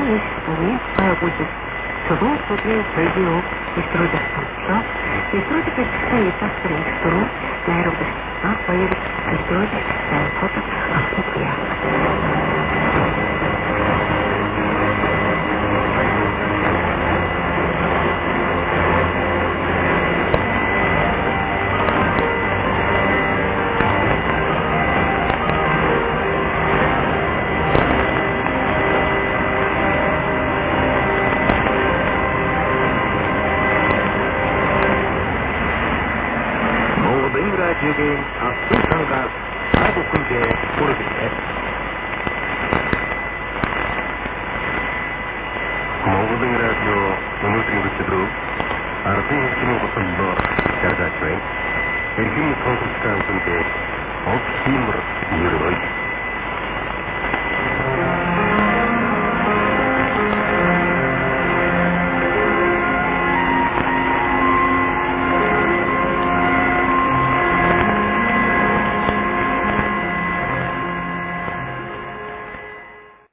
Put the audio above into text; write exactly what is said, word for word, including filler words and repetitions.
их вполне пускай будет. Чего смотрел Сергеев и стройда столбца, и стройда предписали пастора и стуру, наиробы а поедет и стройда ставит фото автопия. радио계인 앞서가 사고군대 고르비네. 모든 라디오 오늘의 구체로 아르테인 신호 것들로 잘자죠. 일kim 콘서트한 군대 없힘으로 이루어져